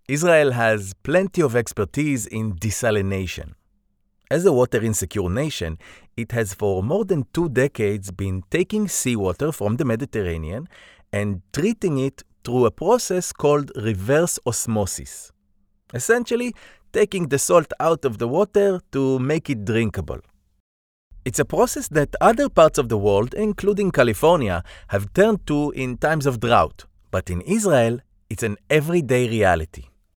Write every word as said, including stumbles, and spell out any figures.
Israel has plenty of expertise in desalination. As a water-insecure nation, it has for more than two decades been taking seawater from the Mediterranean and treating it through a process called reverse osmosis. Essentially, taking the salt out of the water to make it drinkable. It's a process that other parts of the world, including California, have turned to in times of drought, but in Israel, it's an everyday reality.